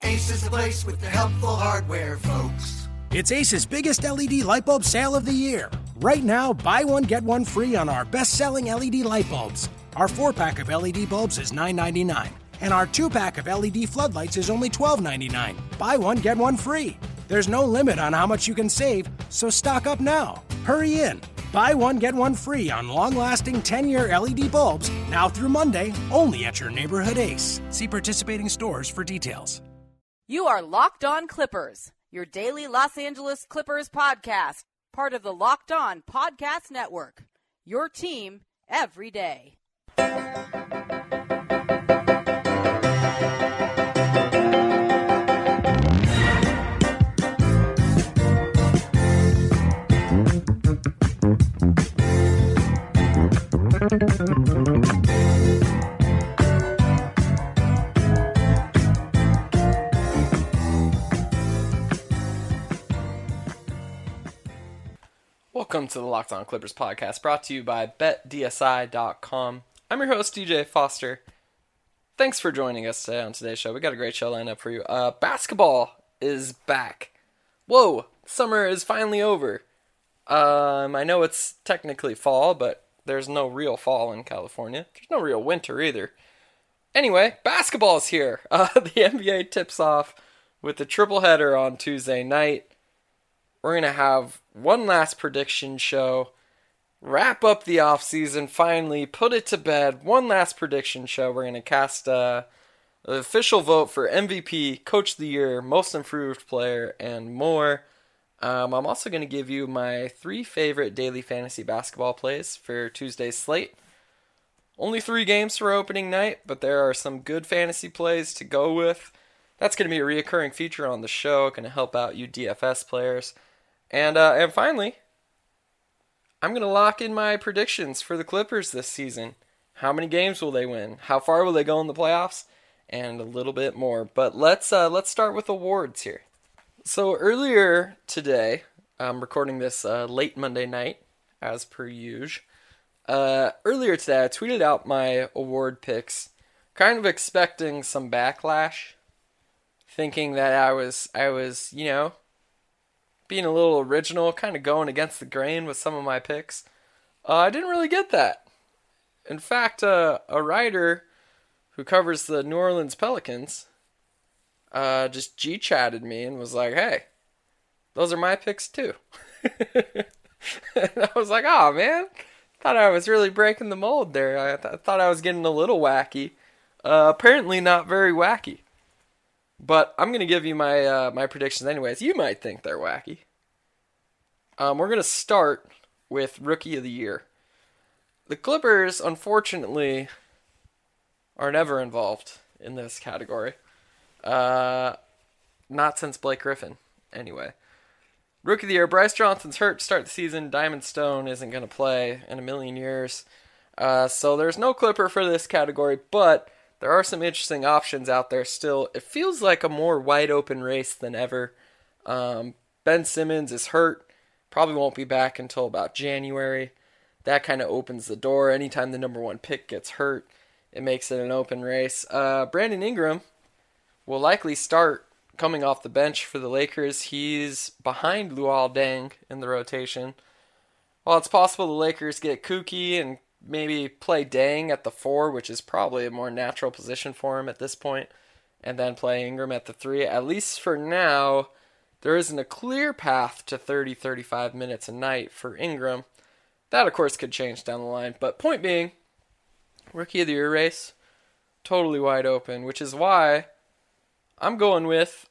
Ace is the place with the helpful hardware, folks. It's Ace's biggest LED light bulb sale of the year. Right now, buy one, get one free on our best-selling LED light bulbs. Our 4-pack of LED bulbs is $9.99, and our 2-pack of LED floodlights is only $12.99. Buy one, get one free. There's no limit on how much you can save, so stock up now. Hurry in. Buy one, get one free on long-lasting 10-year LED bulbs, now through Monday, only at your neighborhood Ace. See participating stores for details. You are Locked On Clippers, your daily Los Angeles Clippers podcast, part of the Locked On Podcast Network. Your team every day. Welcome to the Locked On Clippers podcast, brought to you by BetDSI.com. I'm your host, DJ Foster. Thanks for joining us today on today's show. We got a great show lined up for you. Basketball is back. Whoa, summer is finally over. I know it's technically fall, but there's no real fall in California. There's no real winter either. Anyway, basketball's here. The NBA tips off with the triple header on Tuesday night. We're going to have one last prediction show, wrap up the offseason, finally put it to bed. One last prediction show. We're going to cast the official vote for MVP, Coach of the Year, Most Improved Player, and more. I'm also going to give you my 3 favorite daily fantasy basketball plays for Tuesday's slate. Only 3 games for opening night, but there are some good fantasy plays to go with. That's going to be a reoccurring feature on the show, going to help out you DFS players. And finally, I'm going to lock in my predictions for the Clippers this season. How many games will they win? How far will they go in the playoffs? And a little bit more. But let's start with awards here. So earlier today, I'm recording this late Monday night, as per usual. Earlier today, I tweeted out my award picks, kind of expecting some backlash, thinking that I was, being a little original, kind of going against the grain with some of my picks. I didn't really get that. In fact, a writer who covers the New Orleans Pelicans just G-chatted me and was like, hey, those are my picks too. And I was like, oh man, thought I was really breaking the mold there. I thought I was getting a little wacky. Apparently not very wacky. But I'm going to give you my my predictions anyways. You might think they're wacky. We're going to start with Rookie of the Year. The Clippers, unfortunately, are never involved in this category. Not since Blake Griffin, anyway. Rookie of the Year, Bryce Johnson's hurt to start the season. Diamond Stone isn't going to play in a million years. So there's no Clipper for this category, but there are some interesting options out there still. It feels like a more wide open race than ever. Ben Simmons is hurt. Probably won't be back until about January. That kind of opens the door. Anytime the number 1 pick gets hurt, it makes it an open race. Brandon Ingram will likely start coming off the bench for the Lakers. He's behind Luol Deng in the rotation. While it's possible the Lakers get kooky and maybe play Deng at the 4, which is probably a more natural position for him at this point, and then play Ingram at the 3. At least for now, there isn't a clear path to 30-35 minutes a night for Ingram. That, of course, could change down the line. But point being, Rookie of the Year race, totally wide open, which is why I'm going with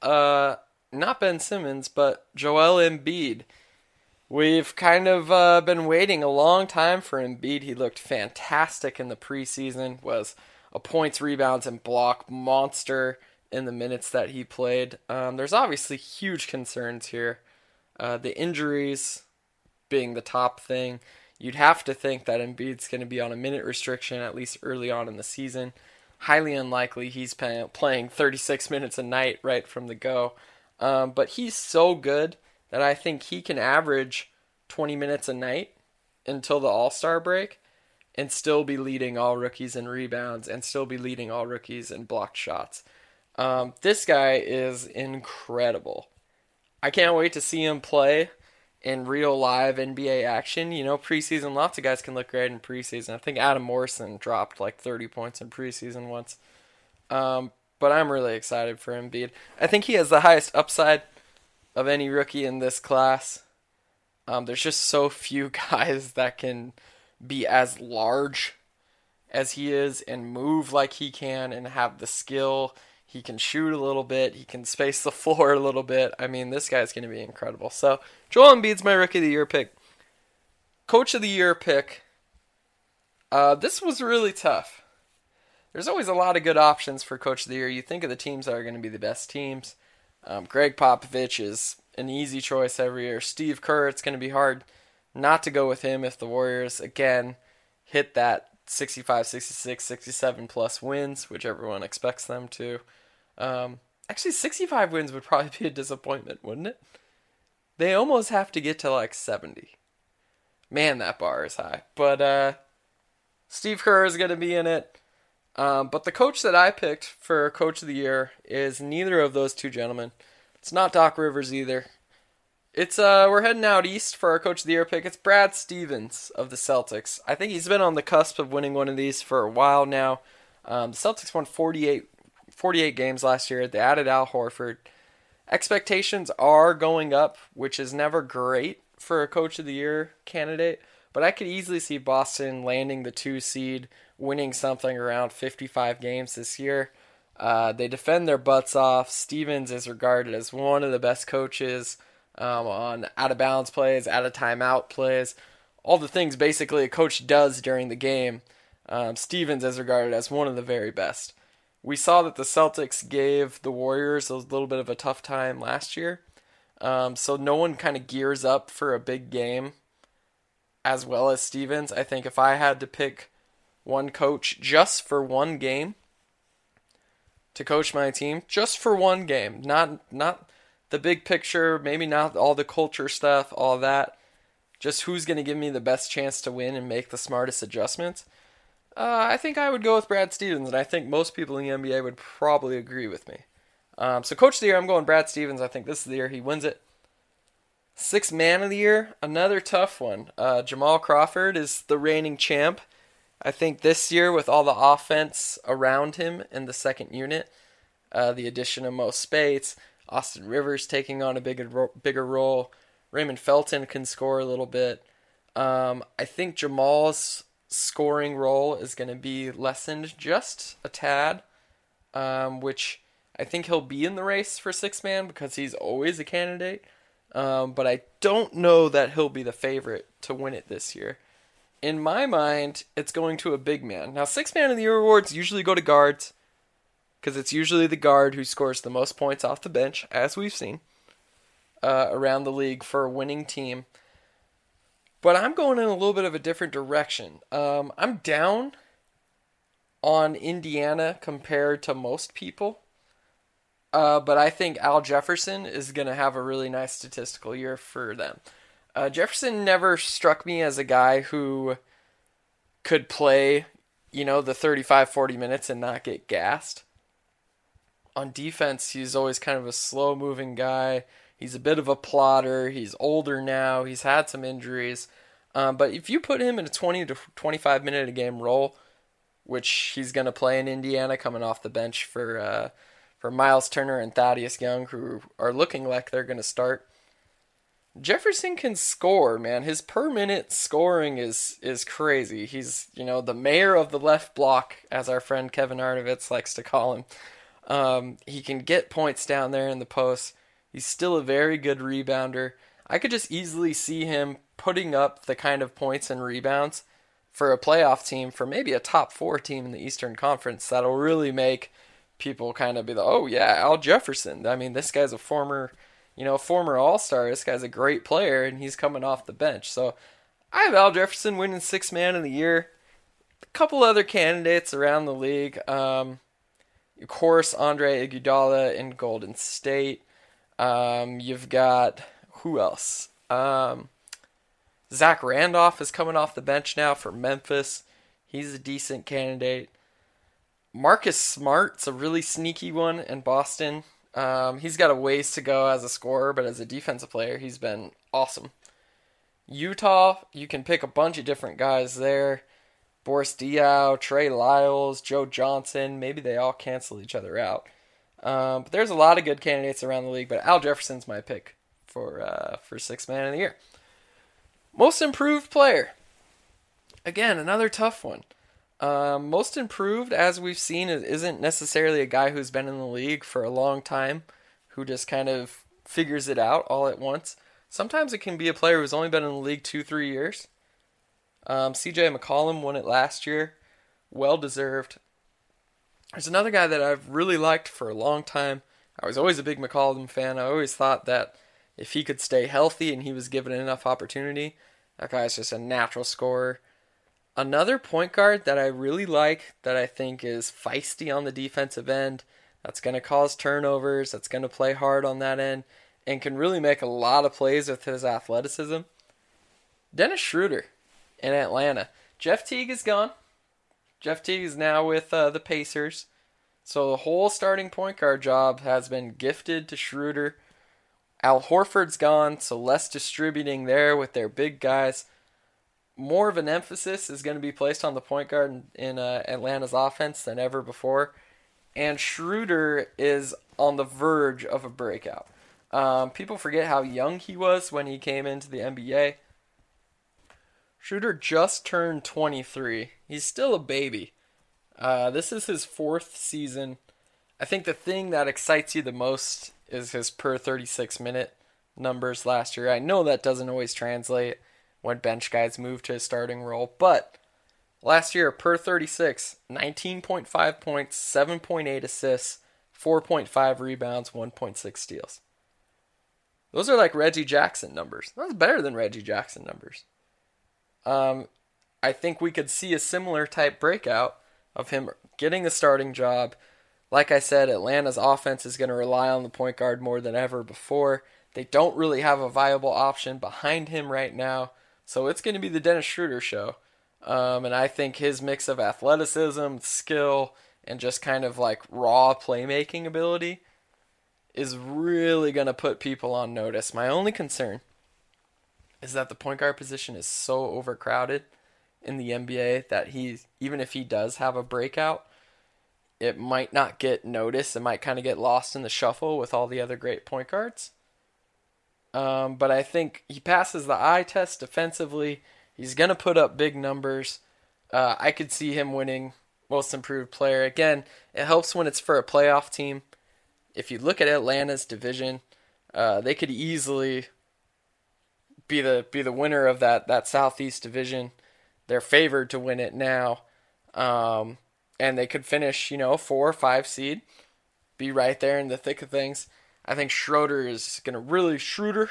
not Ben Simmons, but Joel Embiid. We've kind of been waiting a long time for Embiid. He looked fantastic in the preseason, was a points, rebounds, and block monster in the minutes that he played. There's obviously huge concerns here. The injuries being the top thing. You'd have to think that Embiid's going to be on a minute restriction, at least early on in the season. Highly unlikely he's playing 36 minutes a night right from the go. But he's so good that I think he can average 20 minutes a night until the All-Star break and still be leading all rookies in rebounds and still be leading all rookies in blocked shots. This guy is incredible. I can't wait to see him play in real live NBA action. Preseason, lots of guys can look great in preseason. I think Adam Morrison dropped like 30 points in preseason once. But I'm really excited for Embiid. I think he has the highest upside of any rookie in this class. There's just so few guys that can be as large as he is and move like he can and have the skill. He can shoot a little bit. He can space the floor a little bit. I mean, this guy's going to be incredible. So, Joel Embiid's my Rookie of the Year pick. Coach of the Year pick. This was really tough. There's always a lot of good options for Coach of the Year. You think of the teams that are going to be the best teams. Greg Popovich is an easy choice every year. Steve Kerr, it's going to be hard not to go with him if the Warriors, again, hit that 65, 66, 67 plus wins, which everyone expects them to. Actually, 65 wins would probably be a disappointment, wouldn't it? They almost have to get to like 70. Man, that bar is high. But Steve Kerr is going to be in it. But the coach that I picked for Coach of the Year is neither of those two gentlemen. It's not Doc Rivers either. It's we're heading out east for our Coach of the Year pick. It's Brad Stevens of the Celtics. I think he's been on the cusp of winning one of these for a while now. The Celtics won 48 games last year. They added Al Horford. Expectations are going up, which is never great for a Coach of the Year candidate. But I could easily see Boston landing the 2 seed, winning something around 55 games this year. They defend their butts off. Stevens is regarded as one of the best coaches on out-of-bounds plays, out-of-timeout plays, all the things basically a coach does during the game. Stevens is regarded as one of the very best. We saw that the Celtics gave the Warriors a little bit of a tough time last year, so no one kind of gears up for a big game as well as Stevens. I think if I had to pick one coach just for one game to coach my team, just for one game, not the big picture, maybe not all the culture stuff, all that, just who's going to give me the best chance to win and make the smartest adjustments, I think I would go with Brad Stevens, and I think most people in the NBA would probably agree with me. So Coach of the Year, I'm going Brad Stevens. I think this is the year he wins it. Sixth Man of the Year, another tough one. Jamal Crawford is the reigning champ. I think this year, with all the offense around him in the second unit, the addition of Mo Spates, Austin Rivers taking on a bigger role, Raymond Felton can score a little bit. I think Jamal's scoring role is going to be lessened just a tad, which I think he'll be in the race for sixth man because he's always a candidate. But I don't know that he'll be the favorite to win it this year. In my mind, it's going to a big man. Now, sixth man of the year awards usually go to guards because it's usually the guard who scores the most points off the bench, as we've seen around the league for a winning team. But I'm going in a little bit of a different direction. I'm down on Indiana compared to most people. But I think Al Jefferson is going to have a really nice statistical year for them. Jefferson never struck me as a guy who could play, the 35-40 minutes and not get gassed. On defense, he's always kind of a slow-moving guy. He's a bit of a plotter. He's older now. He's had some injuries. But if you put him in a 20 to 25 minute a game role, which he's going to play in Indiana coming off the bench for Miles Turner and Thaddeus Young, who are looking like they're going to start, Jefferson can score, man. His per minute scoring is crazy. He's, the mayor of the left block, as our friend Kevin Arnovitz likes to call him. He can get points down there in the post. He's still a very good rebounder. I could just easily see him putting up the kind of points and rebounds for a playoff team, for maybe a top 4 team in the Eastern Conference, that'll really make people kind of be like, oh yeah, Al Jefferson. I mean, this guy's a former All-Star. This guy's a great player, and he's coming off the bench. So I have Al Jefferson winning sixth man of the year. A couple other candidates around the league. Of course, Andre Iguodala in Golden State. You've got, who else? Zach Randolph is coming off the bench now for Memphis. He's a decent candidate. Marcus Smart's a really sneaky one in Boston. He's got a ways to go as a scorer, but as a defensive player, he's been awesome. Utah, you can pick a bunch of different guys there. Boris Diaw, Trey Lyles, Joe Johnson. Maybe they all cancel each other out. But there's a lot of good candidates around the league, but Al Jefferson's my pick for Sixth Man of the Year. Most improved player. Again, another tough one. Most improved, as we've seen, isn't necessarily a guy who's been in the league for a long time, who just kind of figures it out all at once. Sometimes it can be a player who's only been in the league 2-3 years. CJ McCollum won it last year. Well deserved. There's another guy that I've really liked for a long time. I was always a big McCollum fan. I always thought that if he could stay healthy and he was given enough opportunity, that guy's just a natural scorer. Another point guard that I really like, that I think is feisty on the defensive end, that's going to cause turnovers, that's going to play hard on that end, and can really make a lot of plays with his athleticism. Dennis Schroeder in Atlanta. Jeff Teague is gone. Jeff Teague is now with the Pacers. So the whole starting point guard job has been gifted to Schroeder. Al Horford's gone, so less distributing there with their big guys. More of an emphasis is going to be placed on the point guard in Atlanta's offense than ever before. And Schroeder is on the verge of a breakout. People forget how young he was when he came into the NBA. Schroeder just turned 23. He's still a baby. This is his 4th season. I think the thing that excites you the most is his per 36 minute numbers last year. I know that doesn't always translate when bench guys move to a starting role, but last year per 36, 19.5 points, 7.8 assists, 4.5 rebounds, 1.6 steals. Those are like Reggie Jackson numbers. That's better than Reggie Jackson numbers. I think we could see a similar type breakout of him getting a starting job. Like I said, Atlanta's offense is going to rely on the point guard more than ever before. They don't really have a viable option behind him right now, so it's going to be the Dennis Schroeder show. And I think his mix of athleticism, skill, and just kind of like raw playmaking ability is really going to put people on notice. My only concern is that the point guard position is so overcrowded in the NBA that even if he does have a breakout, it might not get noticed. It might kind of get lost in the shuffle with all the other great point guards. But I think he passes the eye test defensively. He's going to put up big numbers. I could see him winning Most Improved Player. Again, it helps when it's for a playoff team. If you look at Atlanta's division, they could easily be the winner of that Southeast division. They're favored to win it now. And they could finish, 4 or 5 seed, be right there in the thick of things. I think Schroeder is going to really Schroeder,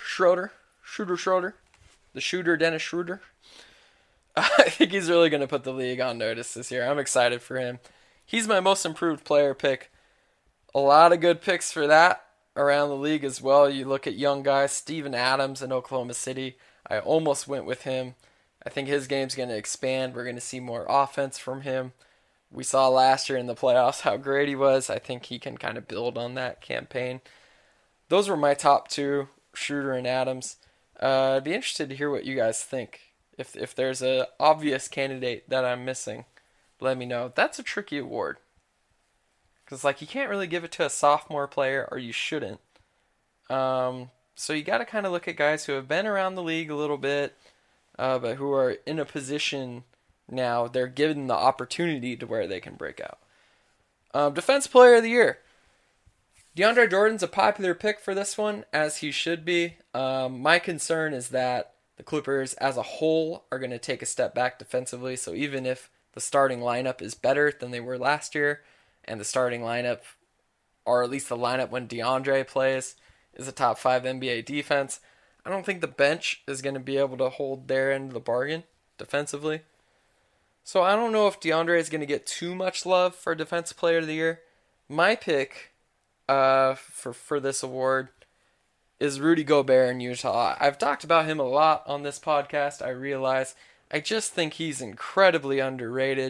the shooter, Dennis Schroeder. I think he's really going to put the league on notice this year. I'm excited for him. He's my Most Improved Player pick. A lot of good picks for that around the league as well. You look at young guys, Steven Adams in Oklahoma City. I almost went with him. I think his game's going to expand. We're going to see more offense from him. We saw last year in the playoffs how great he was. I think he can kind of build on that campaign. Those were my top 2, Schroeder and Adams. I'd be interested to hear what you guys think. If there's an obvious candidate that I'm missing, let me know. That's a tricky award. Because you can't really give it to a sophomore player, or you shouldn't. So you got to kind of look at guys who have been around the league a little bit, but who are in a position now, they're given the opportunity to where they can break out. Defense Player of the Year. DeAndre Jordan's a popular pick for this one, as he should be. My concern is that the Clippers as a whole are going to take a step back defensively, so even if the starting lineup is better than they were last year, and the starting lineup, or at least the lineup when DeAndre plays, is a top 5 NBA defense, I don't think the bench is going to be able to hold their end of the bargain defensively. So I don't know if DeAndre is going to get too much love for Defensive Player of the Year. My pick for this award is Rudy Gobert in Utah. I've talked about him a lot on this podcast, I realize. I just think he's incredibly underrated.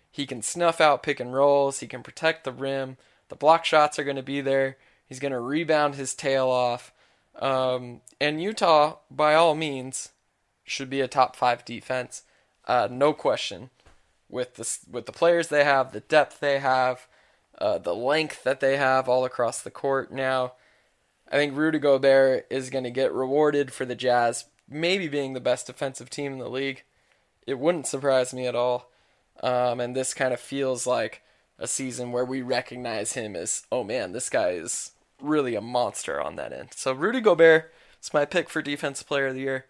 He can snuff out pick and rolls. He can protect the rim. The block shots are going to be there. He's going to rebound his tail off. And Utah, by all means, should be a top 5 defense. No question. With the players they have, the depth they have, the length that they have all across the court now, I think Rudy Gobert is going to get rewarded for the Jazz maybe being the best defensive team in the league. It wouldn't surprise me at all. And this kind of feels like a season where we recognize him as, oh man, this guy is really a monster on that end. So Rudy Gobert is my pick for Defensive Player of the Year.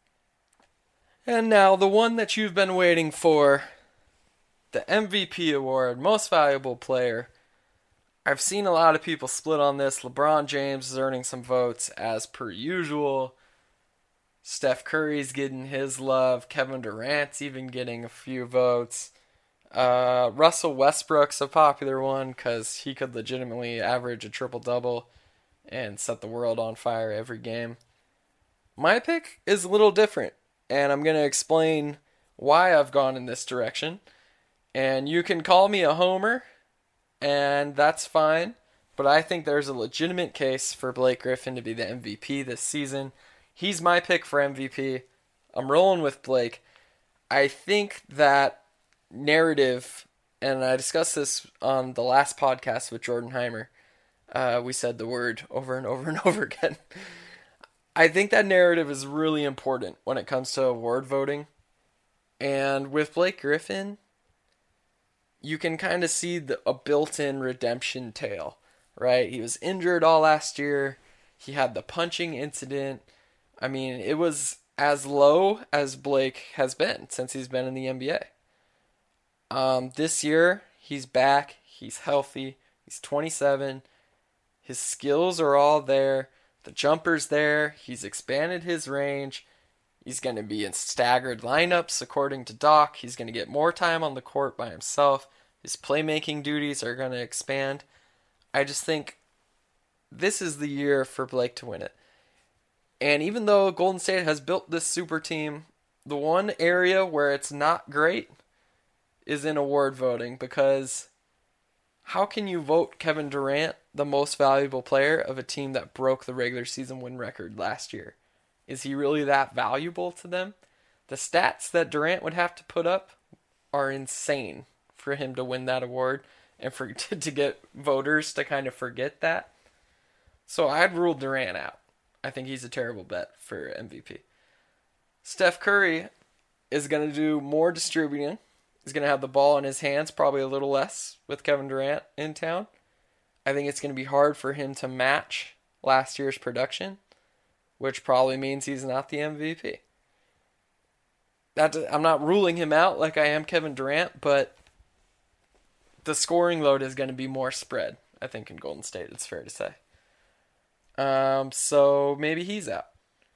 And now the one that you've been waiting for, the MVP award, Most Valuable Player. I've seen a lot of people split on this. LeBron James is earning some votes as per usual. Steph Curry's getting his love. Kevin Durant's even getting a few votes. Russell Westbrook's a popular one because he could legitimately average a triple-double and set the world on fire every game. My pick is a little different, and I'm going to explain why I've gone in this direction. And you can call me a homer, and that's fine, but I think there's a legitimate case for Blake Griffin to be the MVP this season. He's my pick for MVP. I'm rolling with Blake. I think that narrative, and I discussed this on the last podcast with Jordan Heimer. We said the word over and over and over again. I think that narrative is really important when it comes to award voting. And with Blake Griffin, you can kind of see a built-in redemption tale, right? He was injured all last year. He had the punching incident. I mean, it was as low as Blake has been since he's been in the NBA. This year, he's back. He's healthy. He's 27. His skills are all there. The jumper's there. He's expanded his range. He's going to be in staggered lineups, according to Doc. He's going to get more time on the court by himself. His playmaking duties are going to expand. I just think this is the year for Blake to win it. And even though Golden State has built this super team, the one area where it's not great is in award voting, because how can you vote Kevin Durant the most valuable player of a team that broke the regular season win record last year? Is he really that valuable to them? The stats that Durant would have to put up are insane for him to win that award and for to get voters to kind of forget that. So I'd rule Durant out. I think he's a terrible bet for MVP. Steph Curry is going to do more distributing. He's going to have the ball in his hands, probably a little less with Kevin Durant in town. I think it's going to be hard for him to match last year's production, which probably means he's not the MVP. I'm not ruling him out like I am Kevin Durant, but the scoring load is going to be more spread, I think, in Golden State, it's fair to say. So maybe he's out.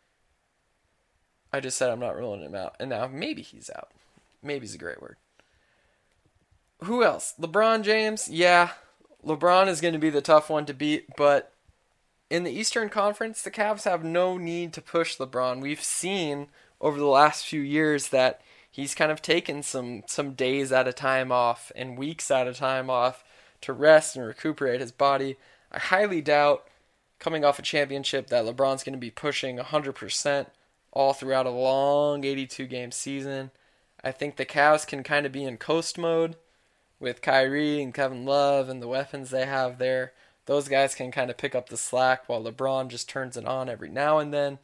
I just said I'm not ruling him out, and now maybe he's out. Maybe's a great word. Who else? LeBron James? Yeah, LeBron is going to be the tough one to beat, but in the Eastern Conference, the Cavs have no need to push LeBron. We've seen over the last few years that he's kind of taken some days at a time off and weeks at a time off to rest and recuperate his body. I highly doubt, coming off a championship, that LeBron's going to be pushing 100% all throughout a long 82-game season. I think the Cavs can kind of be in coast mode with Kyrie and Kevin Love and the weapons they have there. Those guys can kind of pick up the slack while LeBron just turns it on every now and then.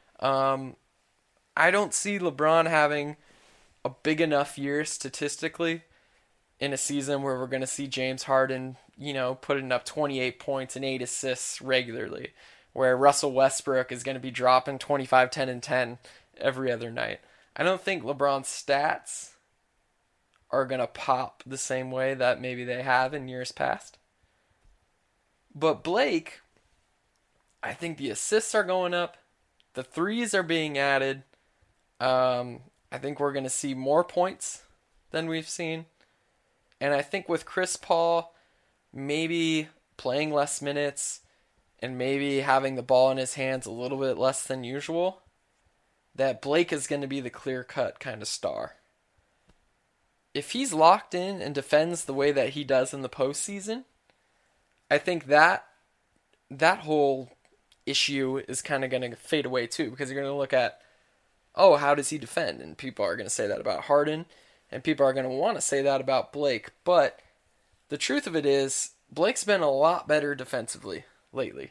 I don't see LeBron having a big enough year statistically in a season where we're going to see James Harden, putting up 28 points and 8 assists regularly, where Russell Westbrook is going to be dropping 25, 10, and 10 every other night. I don't think LeBron's stats are going to pop the same way that maybe they have in years past. But Blake, I think the assists are going up. The threes are being added. I think we're going to see more points than we've seen. And I think with Chris Paul maybe playing less minutes and maybe having the ball in his hands a little bit less than usual, that Blake is going to be the clear-cut kind of star. if he's locked in and defends the way that he does in the postseason, I think that whole issue is kind of going to fade away too, because you're going to look at, oh, how does he defend? And people are going to say that about Harden, and people are going to want to say that about Blake. But the truth of it is, Blake's been a lot better defensively lately.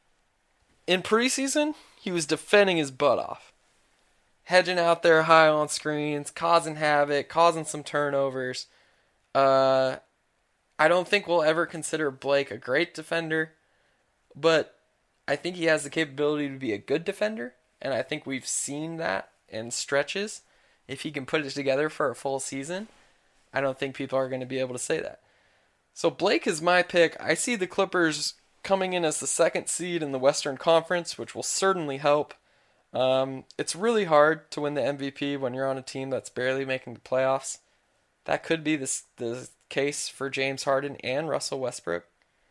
In preseason, he was defending his butt off. Hedging out there high on screens, causing havoc, causing some turnovers. I don't think we'll ever consider Blake a great defender, but I think he has the capability to be a good defender, and I think we've seen that in stretches. If he can put it together for a full season, I don't think people are going to be able to say that. So Blake is my pick. I see the Clippers coming in as the second seed in the Western Conference, which will certainly help. It's really hard to win the MVP when you're on a team that's barely making the playoffs. That could be the case for James Harden and Russell Westbrook.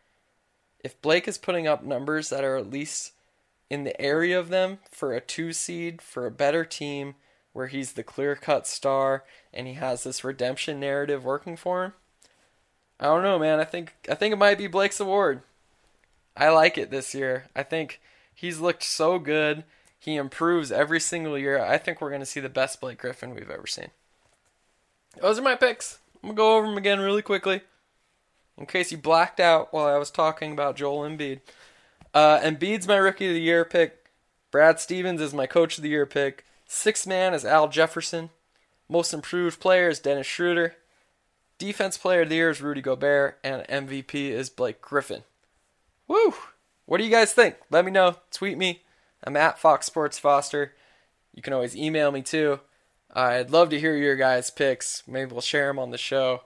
If Blake is putting up numbers that are at least in the area of them for a 2 seed, for a better team, where he's the clear-cut star and he has this redemption narrative working for him, I don't know, man. I think it might be Blake's award. I like it this year. I think he's looked so good. He improves every single year. I think we're going to see the best Blake Griffin we've ever seen. Those are my picks. I'm going to go over them again really quickly, in case you blacked out while I was talking about Joel Embiid. Embiid's my Rookie of the Year pick. Brad Stevens is my Coach of the Year pick. Sixth man is Al Jefferson. Most Improved Player is Dennis Schroeder. Defense Player of the Year is Rudy Gobert. And MVP is Blake Griffin. Woo! What do you guys think? Let me know. Tweet me. I'm at Fox Sports Foster. You can always email me too. I'd love to hear your guys' picks. Maybe we'll share them on the show.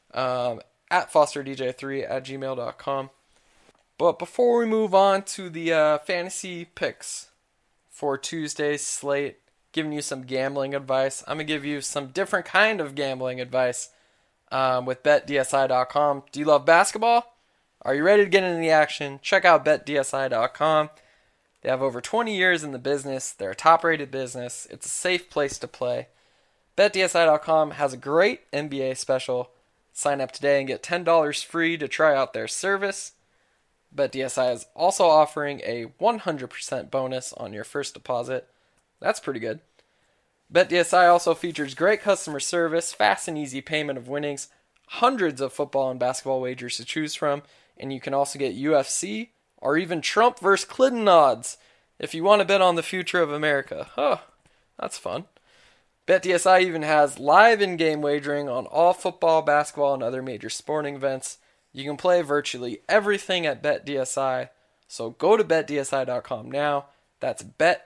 At FosterDJ3@gmail.com. But before we move on to the fantasy picks for Tuesday's slate, giving you some gambling advice, I'm going to give you some different kind of gambling advice with BetDSI.com. Do you love basketball? Are you ready to get into the action? Check out BetDSI.com. They have over 20 years in the business. They're a top-rated business. It's a safe place to play. BetDSI.com has a great NBA special. Sign up today and get $10 free to try out their service. BetDSI is also offering a 100% bonus on your first deposit. That's pretty good. BetDSI also features great customer service, fast and easy payment of winnings, hundreds of football and basketball wagers to choose from, and you can also get UFC or even Trump versus Clinton odds if you want to bet on the future of America. Oh, that's fun. BetDSI even has live in-game wagering on all football, basketball, and other major sporting events. You can play virtually everything at BetDSI, so go to BetDSI.com now. That's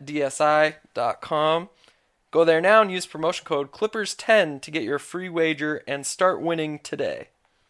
BetDSI.com. Go there now and use promotion code Clippers10 to get your free wager and start winning today.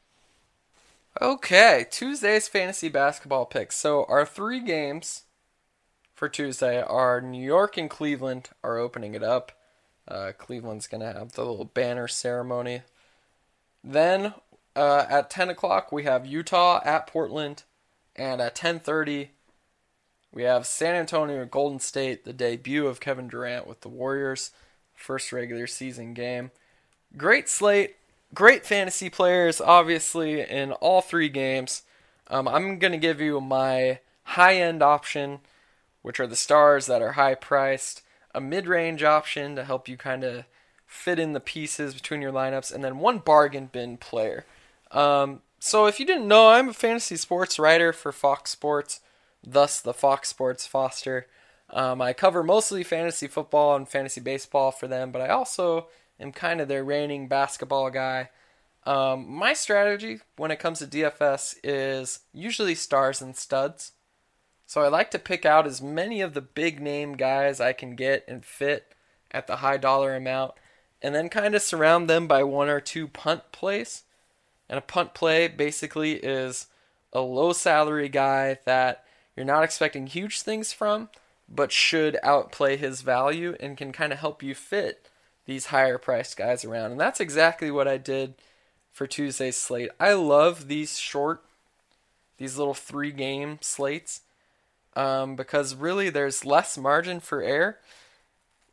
Okay, Tuesday's fantasy basketball picks. So our 3 games for Tuesday are New York and Cleveland are opening it up. Cleveland's going to have the little banner ceremony. Then at 10 o'clock we have Utah at Portland. And at 10:30 we have San Antonio and Golden State, the debut of Kevin Durant with the Warriors. First regular season game. Great slate. Great fantasy players, obviously, in all 3 games. I'm going to give you my high-end option, which are the stars that are high-priced, a mid-range option to help you kind of fit in the pieces between your lineups, and then one bargain bin player. So if you didn't know, I'm a fantasy sports writer for Fox Sports, thus the Fox Sports Foster. I cover mostly fantasy football and fantasy baseball for them, but I also am kind of their reigning basketball guy. My strategy when it comes to DFS is usually stars and studs. So I like to pick out as many of the big name guys I can get and fit at the high dollar amount, and then kind of surround them by 1 or 2 punt plays. And a punt play basically is a low salary guy that you're not expecting huge things from, but should outplay his value and can kind of help you fit these higher priced guys around. And that's exactly what I did for Tuesday's slate. I love these little 3-game slates because really there's less margin for error.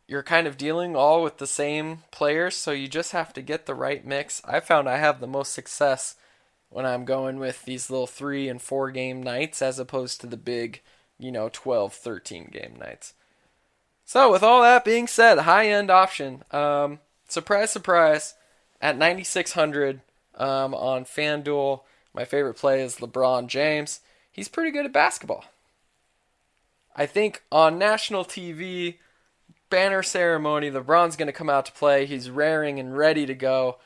you're kind of dealing all with the same players, so you just have to get the right mix. I found I have the most success when I'm going with these little 3 and 4 game nights as opposed to the big, 12, 13 game nights. So with all that being said, high-end option. Surprise, surprise, at 9,600 on FanDuel, my favorite play is LeBron James. He's pretty good at basketball. I think on national TV, banner ceremony, LeBron's going to come out to play. He's raring and ready to go.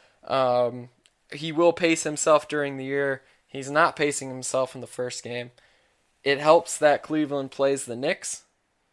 He will pace himself during the year. He's not pacing himself in the first game. It helps that Cleveland plays the Knicks.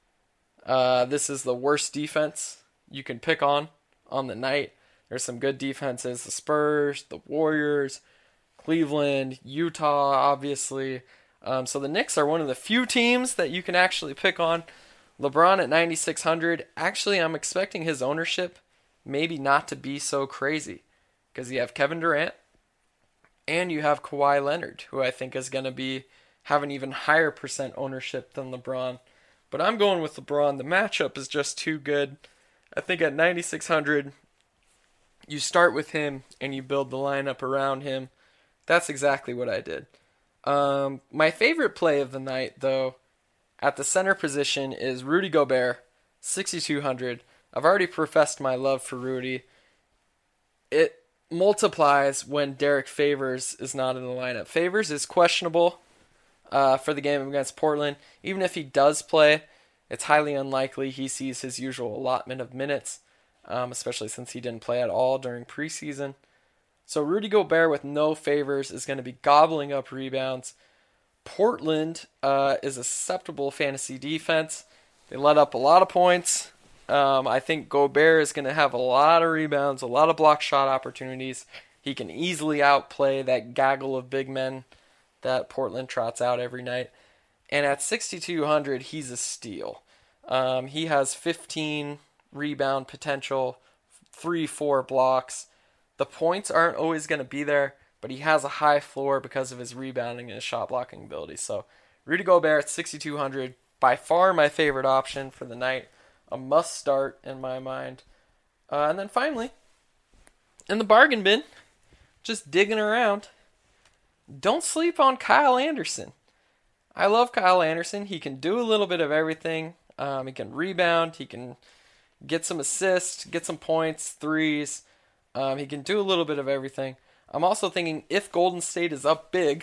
This is the worst defense you can pick on the night. There's some good defenses. The Spurs, the Warriors, Cleveland, Utah, obviously. So the Knicks are one of the few teams that you can actually pick on. LeBron at 9,600. Actually, I'm expecting his ownership maybe not to be so crazy, because you have Kevin Durant and you have Kawhi Leonard, who I think is going to have an even higher percent ownership than LeBron. But I'm going with LeBron. The matchup is just too good. I think at 9,600, you start with him and you build the lineup around him. That's exactly what I did. My favorite play of the night, though, at the center position is Rudy Gobert, 6,200. I've already professed my love for Rudy. It multiplies when Derek Favors is not in the lineup. Favors is questionable for the game against Portland. Even if he does play, it's highly unlikely he sees his usual allotment of minutes, especially since he didn't play at all during preseason. So Rudy Gobert with no Favors is going to be gobbling up rebounds. Portland is a susceptible fantasy defense. They let up a lot of points. I think Gobert is going to have a lot of rebounds, a lot of block shot opportunities. He can easily outplay that gaggle of big men that Portland trots out every night. And at 6,200, he's a steal. He has 15 rebound potential, 3-4 blocks. The points aren't always going to be there, but he has a high floor because of his rebounding and his shot blocking ability. So Rudy Gobert at 6,200, by far my favorite option for the night. A must start in my mind. And then finally, in the bargain bin, just digging around, don't sleep on Kyle Anderson. I love Kyle Anderson. He can do a little bit of everything. He can rebound. He can get some assists, get some points, threes. He can do a little bit of everything. I'm also thinking if Golden State is up big,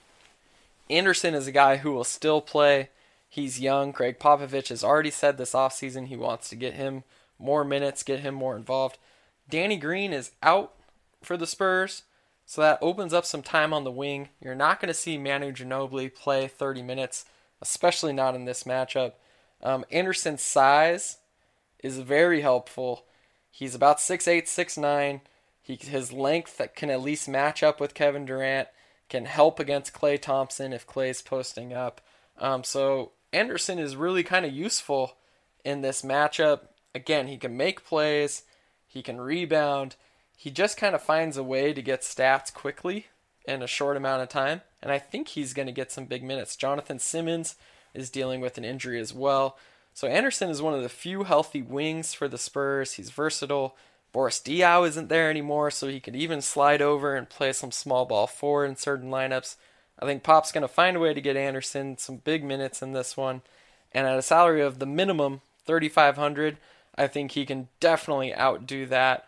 Anderson is a guy who will still play. He's young. Greg Popovich has already said this offseason he wants to get him more minutes, get him more involved. Danny Green is out for the Spurs, so that opens up some time on the wing. You're not going to see Manu Ginobili play 30 minutes, especially not in this matchup. Anderson's size is very helpful. He's about 6'8", 6'9". His length that can at least match up with Kevin Durant, can help against Klay Thompson if Klay's posting up. So Anderson is really kind of useful in this matchup. Again, he can make plays, he can rebound. He just kind of finds a way to get stats quickly in a short amount of time, and I think he's going to get some big minutes. Jonathan Simmons is dealing with an injury as well. So Anderson is one of the few healthy wings for the Spurs. He's versatile. Boris Diaw isn't there anymore, so he could even slide over and play some small ball forward in certain lineups. I think Pop's going to find a way to get Anderson some big minutes in this one. And at a salary of the minimum, $3,500, I think he can definitely outdo that.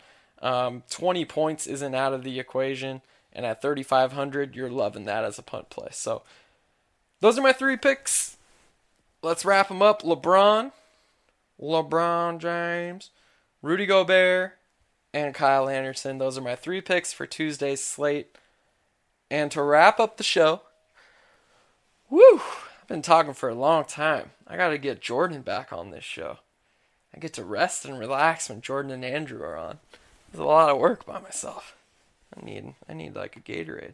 20 points isn't out of the equation, and at $3,500, you're loving that as a punt play. So those are my 3 picks. Let's wrap them up. LeBron James, Rudy Gobert, and Kyle Anderson. Those are my 3 picks for Tuesday's slate. And to wrap up the show, I've been talking for a long time. I got to get Jordan back on this show. I get to rest and relax when Jordan and Andrew are on. It's a lot of work by myself. I need like a Gatorade.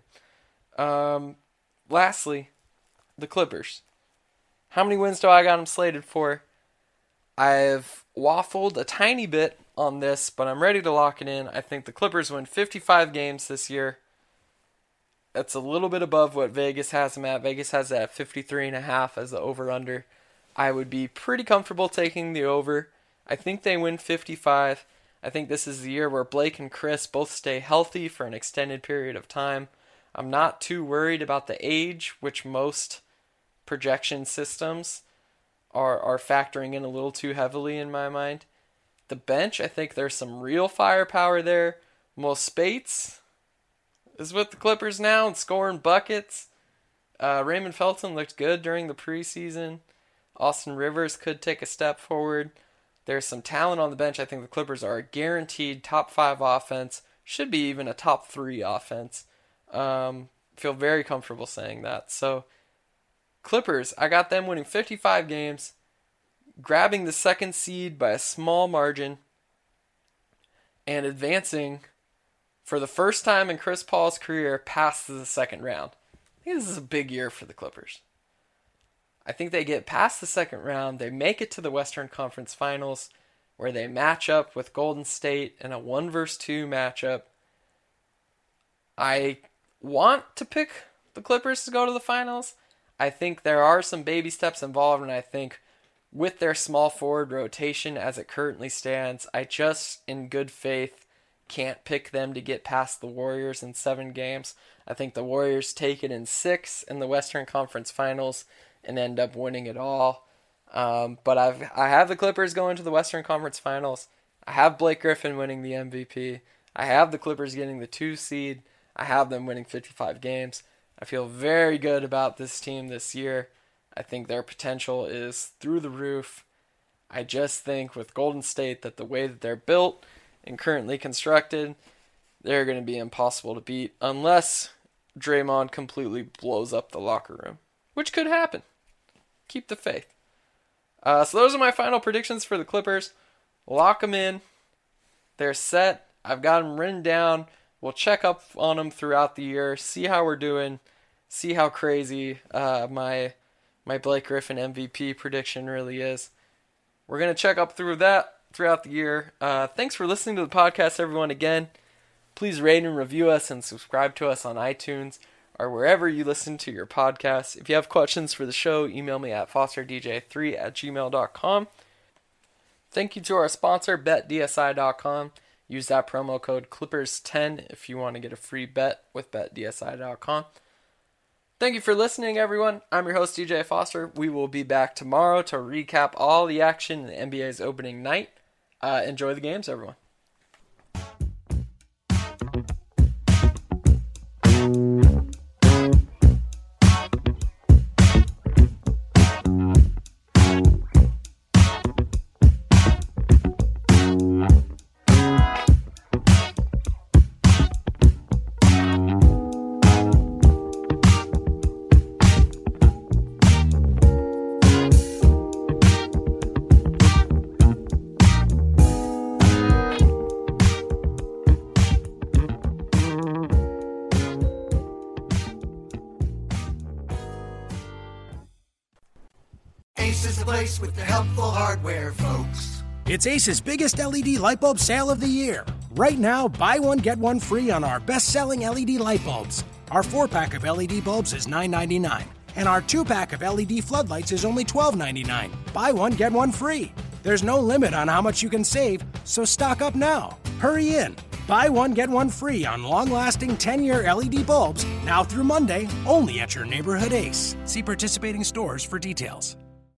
Lastly, the Clippers. How many wins do I got them slated for? I've waffled a tiny bit on this, but I'm ready to lock it in. I think the Clippers win 55 games this year. That's a little bit above what Vegas has them at. Vegas has it at 53.5 as the over-under. I would be pretty comfortable taking the over. I think they win 55. I think this is the year where Blake and Chris both stay healthy for an extended period of time. I'm not too worried about the age, which most projection systems are factoring in a little too heavily in my mind. The bench, I think there's some real firepower there. Mo Spates is with the Clippers now and scoring buckets. Raymond Felton looked good during the preseason. Austin Rivers could take a step forward. There's some talent on the bench. I think the Clippers are a guaranteed top 5 offense. Should be even a top 3 offense. Feel very comfortable saying that. So, Clippers, I got them winning 55 games, grabbing the 2nd seed by a small margin, and advancing for the first time in Chris Paul's career past the 2nd round. I think this is a big year for the Clippers. I think they get past the 2nd round. They make it to the Western Conference Finals, where they match up with Golden State in a 1-versus-2 matchup. I want to pick the Clippers to go to the finals. I think there are some baby steps involved, and I think with their small forward rotation as it currently stands, I just, in good faith, can't pick them to get past the Warriors in 7 games. I think the Warriors take it in 6 in the Western Conference Finals and end up winning it all. But I have the Clippers going to the Western Conference Finals. I have Blake Griffin winning the MVP. I have the Clippers getting the 2 seed. I have them winning 55 games. I feel very good about this team this year. I think their potential is through the roof. I just think with Golden State that the way that they're built and currently constructed, they're going to be impossible to beat unless Draymond completely blows up the locker room, which could happen. Keep the faith. So those are my final predictions for the Clippers. Lock them in. They're set. I've got them written down. We'll check up on them throughout the year, see how we're doing, see how crazy my Blake Griffin MVP prediction really is. We're going to check up through that throughout the year. Thanks for listening to the podcast, everyone, again. Please rate and review us and subscribe to us on iTunes or wherever you listen to your podcasts. If you have questions for the show, email me at fosterdj3@gmail.com. Thank you to our sponsor, BetDSI.com. Use that promo code Clippers10 if you want to get a free bet with BetDSI.com. Thank you for listening, everyone. I'm your host, DJ Foster. We will be back tomorrow to recap all the action in the NBA's opening night. Enjoy the games, everyone. Ace is the place with the helpful hardware, folks. It's Ace's biggest LED light bulb sale of the year. Right now, buy one, get one free on our best-selling LED light bulbs. Our 4-pack of LED bulbs is $9.99, and our 2-pack of LED floodlights is only $12.99. Buy one, get one free. There's no limit on how much you can save, so stock up now. Hurry in. Buy one, get one free on long-lasting 10-year LED bulbs now through Monday, only at your neighborhood Ace. See participating stores for details.